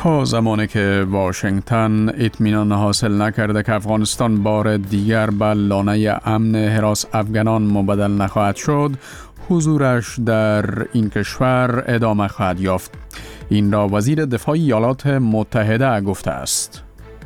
تا زمانی که واشنگتن اطمینان حاصل نکرده که افغانستان بار دیگر به لانه امن هراس افغانان مبدل نخواهد شد، حضورش در این کشور ادامه خواهد یافت. این را وزیر دفاع ایالات متحده گفته است.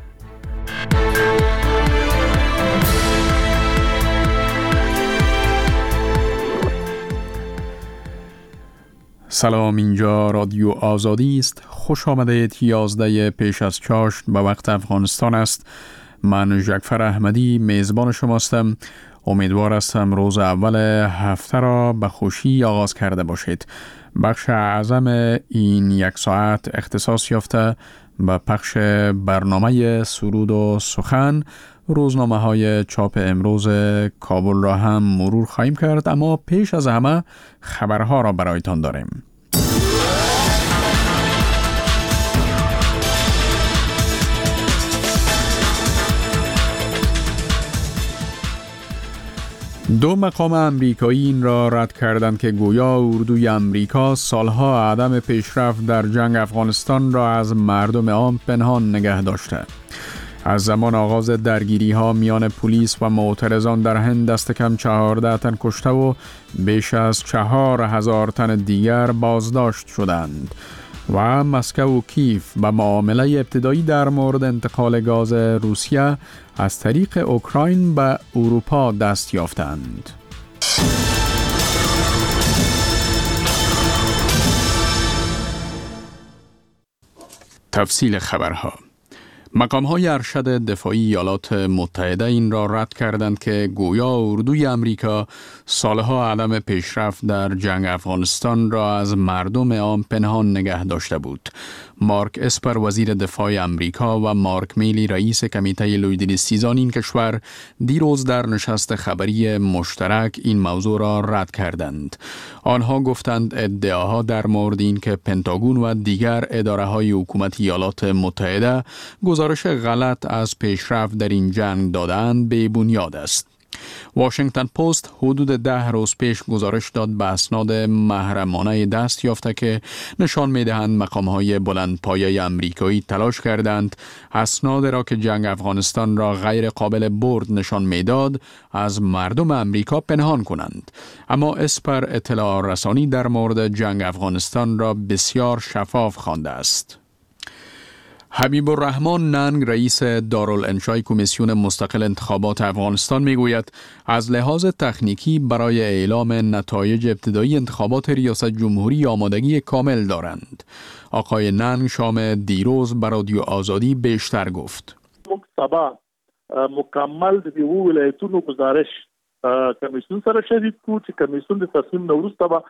سلام، اینجا رادیو آزادی است. خوش آمدید. 11 پیش از چاشت به وقت افغانستان است. من جعفر احمدی میزبان شماستم. امیدوار هستم روز اول هفته را به خوشی آغاز کرده باشید. بخش اعظم این یک ساعت اختصاص یافته به پخش برنامه سرود و سخن. روزنامه های چاپ امروز کابل را هم مرور خواهیم کرد، اما پیش از همه خبرها را برایتان داریم. دو مقام امریکایی این را رد کردند که گویا اردوی امریکا سالها عدم پیشرفت در جنگ افغانستان را از مردم عام پنهان نگه داشته. از زمان آغاز درگیری ها میان پلیس و معترضان در هند دست کم 14 تن کشته و بیش از 4000 تن دیگر بازداشت شدند و مسکو و کیف به معامله ابتدایی در مورد انتقال گاز روسیه از طریق اوکراین به اروپا دست یافتند. تفصیل خبرها. مقام‌های ارشد دفاعی ایالات متحده این را رد کردند که گویا اردوی امریکا سالها عدم پیشرفت در جنگ افغانستان را از مردم عام پنهان نگه داشته بود. مارک اسپر وزیر دفاع امریکا و مارک میلی رئیس کمیته لویدنستیزان این کشور دیروز در نشست خبری مشترک این موضوع را رد کردند. آنها گفتند ادعاها در مورد این که پنتاگون و دیگر اداره‌های حکومت ایالات متحده گزارش غلط از پیشرفت در این جنگ دادند به بنیاد است. واشنگتن پست حدود 10 روز پیش گزارش داد به اسناد محرمانه دست یافته که نشان می‌دهند مقام‌های بلندپایه آمریکایی تلاش کردند اسناد را که جنگ افغانستان را غیر قابل برد نشان می‌داد از مردم آمریکا پنهان کنند. اما اسپر اطلاع رسانی در مورد جنگ افغانستان را بسیار شفاف خوانده است. حبیب الرحمن ننگ رئیس دارالانشای کمیسیون مستقل انتخابات افغانستان میگوید از لحاظ تکنیکی برای اعلام نتایج ابتدایی انتخابات ریاست جمهوری آمادگی کامل دارند. آقای ننگ شام دیروز به رادیو آزادی بیشتر گفت. مکتبا مکمل د ولایتونو گزارش کمیسیون سره شریک کو چې کمیسیون د تصمیم نوروسته با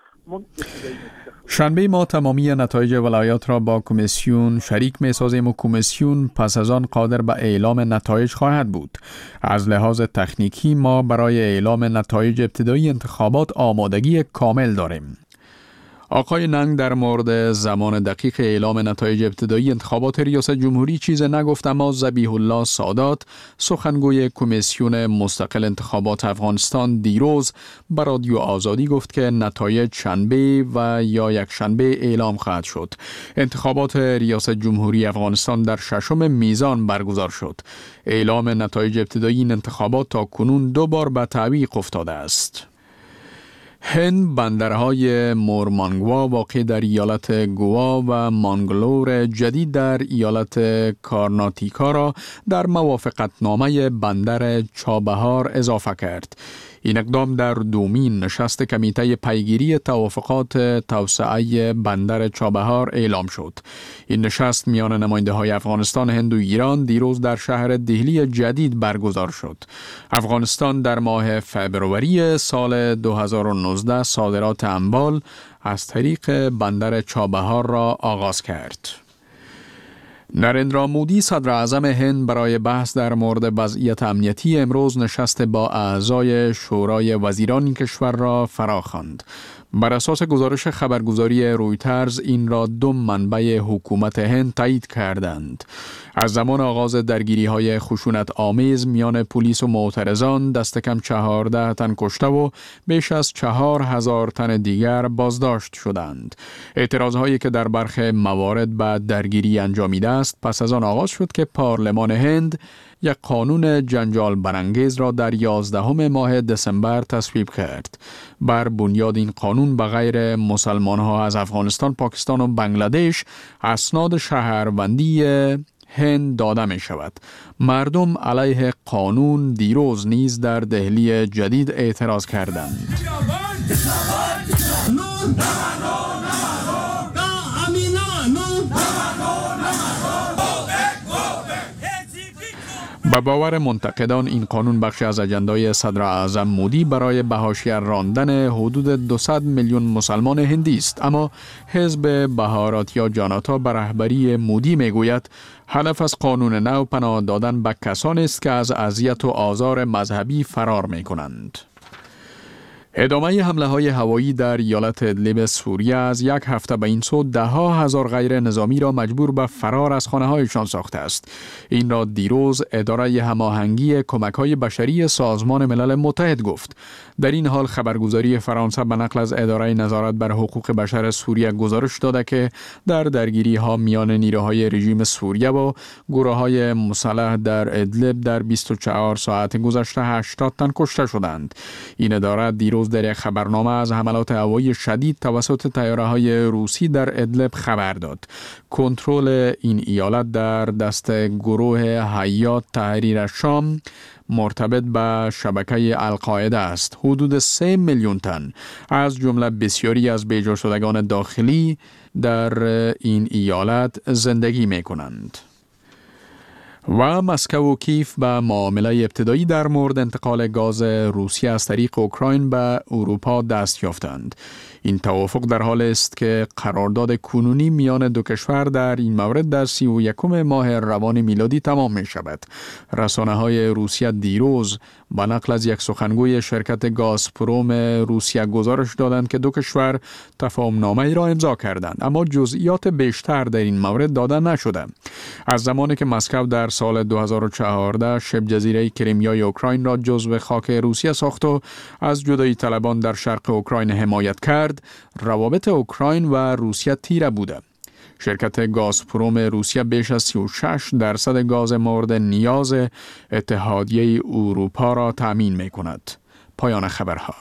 شنبه ما تمامی نتایج ولایات را با کمیسیون شریک می‌سازیم و کمیسیون پس از آن قادر به اعلام نتایج خواهد بود. از لحاظ تکنیکی ما برای اعلام نتایج ابتدایی انتخابات آمادگی کامل داریم. آقای ننگ در مورد زمان دقیق اعلام نتایج ابتدایی انتخابات ریاست جمهوری چیز نگفت، اما ذبیح الله سادات سخنگوی کمیسیون مستقل انتخابات افغانستان دیروز به رادیو آزادی گفت که نتایج شنبه و یا یک شنبه اعلام خواهد شد. انتخابات ریاست جمهوری افغانستان در 6 میزان برگزار شد. اعلام نتایج ابتدایی این انتخابات تا کنون 2 بار به تعویق افتاده است. هند بندرهای مورمانگوا واقع در ایالت گوا و مانگلور جدید در ایالت کارناتیکا را در موافقتنامه بندر چابهار اضافه کرد. این اقدام در دومین نشست کمیته پیگیری توافقات توسعه بندر چابهار اعلام شد. این نشست میان نماینده‌های افغانستان، هند و ایران دیروز در شهر دهلی جدید برگزار شد. افغانستان در ماه فبروری سال 2019 صادرات اموال از طریق بندر چابهار را آغاز کرد. نریندرا مودی صدر اعظم هند برای بحث در مورد وضعیت امنیتی امروز نشست با اعضای شورای وزیران این کشور را فراخواند. بر اساس گزارش خبرگزاری رویترز این را دو منبع حکومت هند تایید کردند. از زمان آغاز درگیری‌های خشونت آمیز میان پلیس و معترضان دست کم 14 تن کشته و بیش از 4000 تن دیگر بازداشت شدند. اعتراضهایی که در برخی موارد به درگیری انجامیده است پس از آن آغاز شد که پارلمان هند یک قانون جنجال برانگیز را در 11 ماه دسامبر تصویب کرد. بر بنیاد این قانون به غیر مسلمان‌ها از افغانستان، پاکستان و بنگلادش اسناد شهروندی هند داده می شود. مردم علیه قانون دیروز نیز در دهلی جدید اعتراض کردند. به باور منتقدان این قانون بخشی از اجندای صدر اعظم مودی برای به حاشیه راندن حدود 200 میلیون مسلمان هندی است، اما حزب بهارات یا جاناتا به رهبری مودی میگوید هدف از قانون نو پناه دادن به کسانی است که از اذیت و آزار مذهبی فرار میکنند. ادامه حمله‌های هوایی در ایالت ادلب سوریه از یک هفته به این سو 10,000 غیر نظامی را مجبور به فرار از خانه‌هایشان ساخته است. این را دیروز اداره هماهنگی کمک‌های بشری سازمان ملل متحد گفت. در این حال خبرگزاری فرانسه به نقل از اداره نظارت بر حقوق بشر سوریه گزارش داده که در درگیری‌ها میان نیروهای رژیم سوریه و گروه‌های مسلح در ادلب در 24 ساعت گذشته 80 تن کشته شدند. این اداره دیروز در یک خبرنامه از حملات هوایی شدید توسط طیاره‌های روسی در ادلب خبر داد. کنترل این ایالت در دست گروه حیات تحریر شام مرتبط به شبکه القاعده است. حدود 3 میلیون تن از جمله بسیاری از بیجا شدگان داخلی در این ایالت زندگی می کنند. و مسکو و کیف به معامله ابتدایی در مورد انتقال گاز روسیه از طریق اوکراین به اروپا دست یافتند. این توافق در حال است که قرارداد کنونی میان دو کشور در این مورد در 31 ماه روان میلادی تمام می شود. رسانه های روسیه دیروز به نقل از یک سخنگوی شرکت گازپروم روسیه گزارش دادند که دو کشور تفاهم‌نامه‌ای را امضا کردند، اما جزئیات بیشتر در این مورد داده نشده. از زمانی که مسکو در سال 2014 شبه جزیره کریمیای اوکراین را جزو خاک روسیه ساخت و از جدایی طلبان در شرق اوکراین حمایت کرد، روابط اوکراین و روسیه تیره بوده. شرکت گازپروم روسیه بیش از 36% گاز مورد نیاز اتحادیه اروپا را تأمین می کند. پایان خبرها.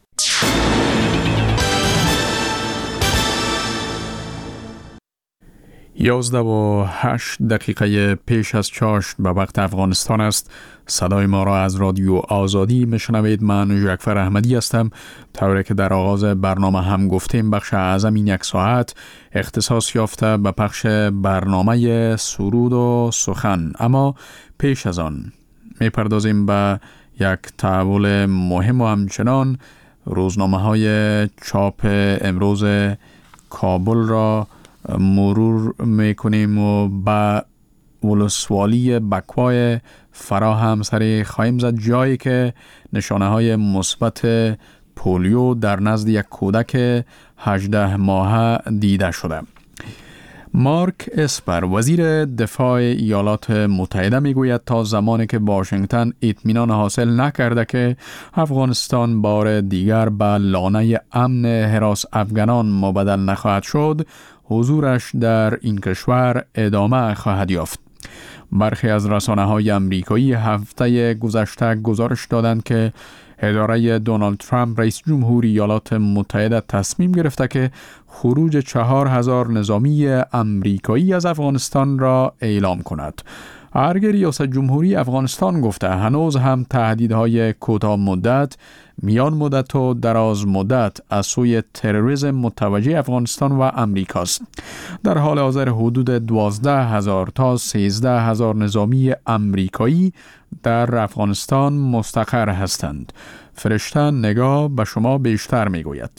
11:08 پیش از چاشت به وقت افغانستان است. صدای ما را از رادیو آزادی میشنوید. من ژکفر احمدی هستم. طوری که در آغاز برنامه هم گفتیم، بخش اعظم این یک ساعت اختصاص یافته به پخش برنامه سرود و سخن، اما پیش از آن میپردازیم به یک تحول مهم و همچنان روزنامه های چاپ امروز کابل را مرور میکنیم و به ولسوالی بکوای فرا هم سری خواهیم زد، جایی که نشانه های مثبت پولیو در نزد یک کودک 18 ماهه دیده شده. مارک اسپر وزیر دفاع ایالات متحده میگوید تا زمانی که واشنگتن اطمینان حاصل نکرده که افغانستان بار دیگر به لانه امن حراس افغانان مبدل نخواهد شد، حضورش در این کشور ادامه خواهد یافت. برخی از رسانه‌های آمریکایی هفته گذشته گزارش دادند که اداره دونالد ترامپ رئیس جمهوری ایالات متحده تصمیم گرفته که خروج 4000 نظامی آمریکایی از افغانستان را اعلام کند. ارگ ریاست جمهوری افغانستان گفته هنوز هم تهدیدهای کوتاه مدت، میان مدت و دراز مدت از سوی تروریسم متوجه افغانستان و امریکاست. در حال حاضر حدود 12,000 تا 13,000 نظامی امریکایی در افغانستان مستقر هستند. فرشته نگاه به شما بیشتر میگوید.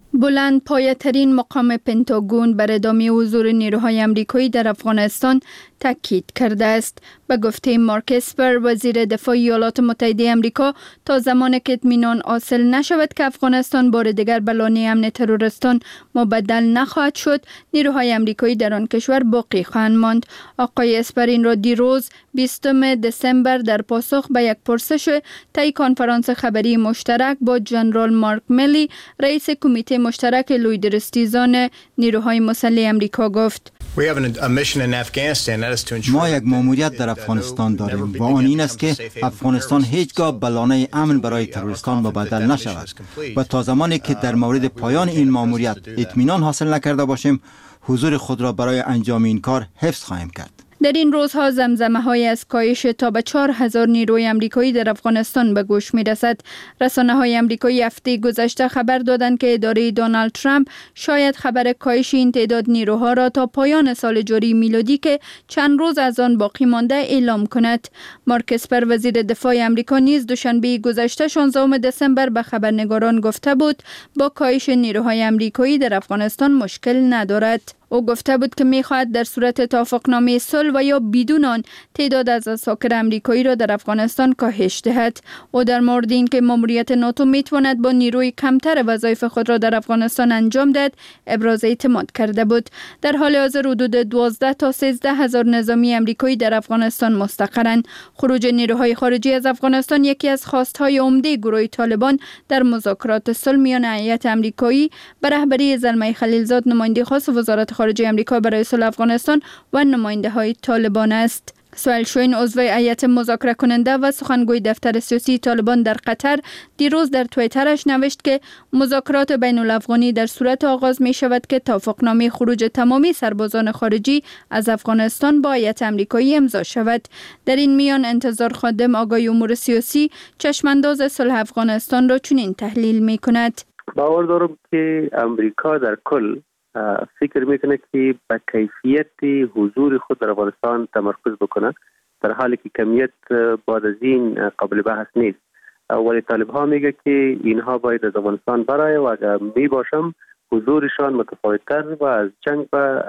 بلند پایه‌ترین مقام پنتاگون بر ادامه حضور نیروهای آمریکایی در افغانستان تاکید کرده است. به گفته مارک اسپر وزیر دفاع ایالات متحده آمریکا، تا زمانی که اطمینان حاصل نشود که افغانستان بار دیگر به لانه امن تروریستان مبدل نخواهد شد، نیروهای آمریکایی در آن کشور باقی خواهند ماند. آقای اسپر این را دیروز 20 دسامبر در پاسخ به یک پرسش طی کنفرانس خبری مشترک با جنرال مارک میلی، رئیس کمیته مشترک لویدرستیزان نیروهای مسلح آمریکا گفت: ما یک ماموریت در افغانستان داریم و آن این است که افغانستان هیچگاه به لانه امن برای تروریستان مبدل نشود و تا زمانی که در مورد پایان این ماموریت اطمینان حاصل نکرده باشیم، حضور خود را برای انجام این کار حفظ خواهیم کرد. در این روزها زمزمه‌های از کاهش تا به 4000 نیروی آمریکایی در افغانستان به گوش می‌رسد. رسانه‌های آمریکایی هفته گذشته خبر دادند که اداره دونالد ترامپ شاید خبر کاهش این تعداد نیروها را تا پایان سال جاری میلادی که چند روز از آن باقی مانده اعلام کند. مارک اسپر وزیر دفاع آمریکا نیز دوشنبه گذشته 16 دسامبر به خبرنگاران گفته بود با کاهش نیروهای آمریکایی در افغانستان مشکل ندارد. او گفته بود که می‌خواهد در صورت توافقنامه صلح و یا بدون آن تعداد از اساکر آمریکایی را در افغانستان کاهش دهد. او در مورد اینکه ماموریت ناتو میتواند با نیروی کمتر وظایف خود را در افغانستان انجام دهد ابراز اعتماد کرده بود. در حال حاضر حدود 12 تا 13 هزار نظامی آمریکایی در افغانستان مستقرند. خروج نیروهای خارجی از افغانستان یکی از خواست‌های عمده گروه طالبان در مذاکرات صلح میان هیئت آمریکایی به رهبری زلمه خلیلزاد، نماینده خاص وزارت خارجه آمریکا برای صلح افغانستان و نماینده های طالبان است. سهیل شوین عضو هیئت مذاکره کننده و سخنگوی دفتر سیاسی طالبان در قطر دیروز در توییترش نوشت که مذاکرات بین الافغانی در صورت آغاز می شود که توافقنامه خروج تمامی سربازان خارجی از افغانستان با هیئت آمریکایی امضا شود. در این میان انتظار خادم آگاهی امور سیاسی چشمانداز صلح افغانستان را چنین تحلیل می کند: باور دارم که آمریکا در کل فکر میکنه که به کیفیت حضور خود در افغانستان تمرکز بکنه، در حالی که کمیت بعد از این قابل بحث نیست. ولی طالب ها میگه که اینها باید از افغانستان برای و اگر می باشم حضورشان متفاوت‌تر و از جنگ به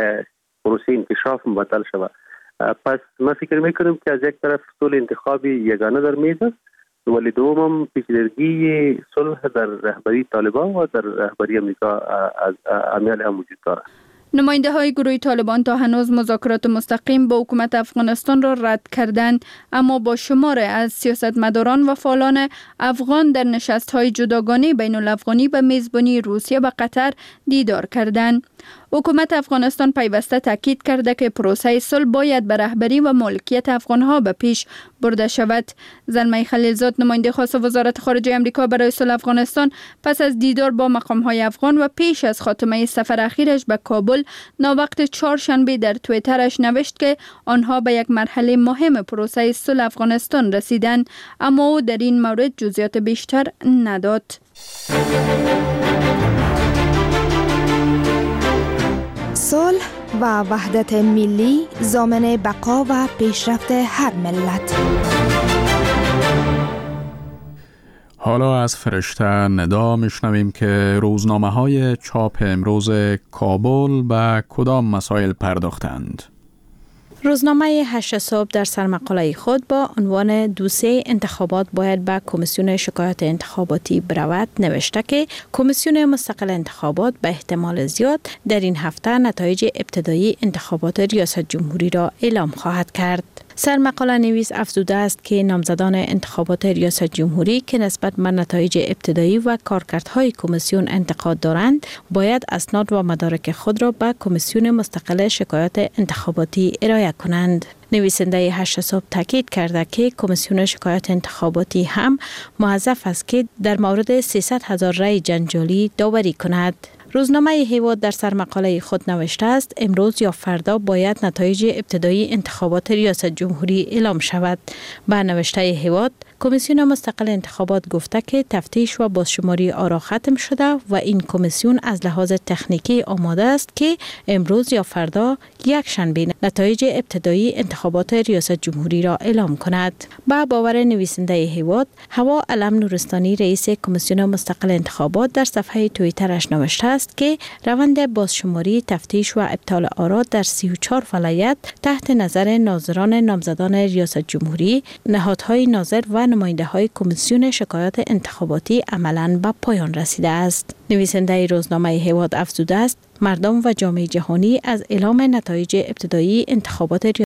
پروسه انکشاف مبدل شود. پس ما فکر میکنم که از یک طرف صلح انتخابی یگانه در میز است، ولی دوم پیچیدگی صلح در رهبری طالبان و در رهبری آمریکا از عمل هم وجود دارد. نماینده های گروه طالبان تا هنوز مذاکرات مستقیم با حکومت افغانستان را رد کردند، اما با شمار از سیاستمداران و فعالان افغان در نشست های جداگانه بین الافغانی به میزبانی روسیه و قطر دیدار کردند. حکومت افغانستان پیوسته تاکید کرده که پروسه صلح باید به رهبری و مالکیت افغانها به پیش برده شود. زلمه خلیلزاد، نماینده خاص وزارت خارجه آمریکا برای صلح افغانستان، پس از دیدار با مقام‌های افغان و پیش از خاتمه سفر اخیرش به کابل ناوقت چهارشنبه در توییترش نوشت که آنها به یک مرحله مهم پروسه صلح افغانستان رسیدند، اما او در این مورد جزئیات بیشتر نداد. صلح و وحدت ملی ضامن بقا و پیشرفت هر ملت. حالا از فرشته ندا میشنویم که روزنامه‌های چاپ امروز کابل به کدام مسائل پرداختند. روزنامه 8 صبح در سرمقاله خود با عنوان دوسیه انتخابات باید به کمیسیون شکایات انتخاباتی برود نوشته که کمیسیون مستقل انتخابات به احتمال زیاد در این هفته نتایج ابتدایی انتخابات ریاست جمهوری را اعلام خواهد کرد. سرمقاله نویس افزوده است که نامزدان انتخابات ریاست جمهوری که نسبت به نتایج ابتدایی و کارکردهای کمیسیون انتقاد دارند باید اسناد و مدارک خود را به کمیسیون مستقل شکایات انتخاباتی ارائه کنند. نویسنده 8 صبح تاکید کرده که کمیسیون شکایات انتخاباتی هم موظف است که در مورد 300,000 رای جنجالی داوری کند. روزنامه هیواد در سرمقاله خود نوشته است امروز یا فردا باید نتایج ابتدایی انتخابات ریاست جمهوری اعلام شود. با نوشته هیواد، کمیسیون مستقل انتخابات گفته که تفتیش و بازشماری آرا ختم شده و این کمیسیون از لحاظ تکنیکی آماده است که امروز یا فردا یک شنبه نتایج ابتدایی انتخابات ریاست جمهوری را اعلام کند. با باور نویسنده هیواد، هوا علم نورستانی رئیس کمیسیون مستقل انتخابات در صفحه توییترش نوشته است که روند بازشماری، تفتیش و ابطال آرا در 34 ولایت تحت نظر ناظران نامزدان ریاست جمهوری، نهادهای ناظر و نماینده های کمیسیون شکایات انتخاباتی عملاً به پایان رسیده است. نویسنده روزنامه هیواد افزوده است مردم و جامعه جهانی از اعلام نتایج ابتدایی انتخابات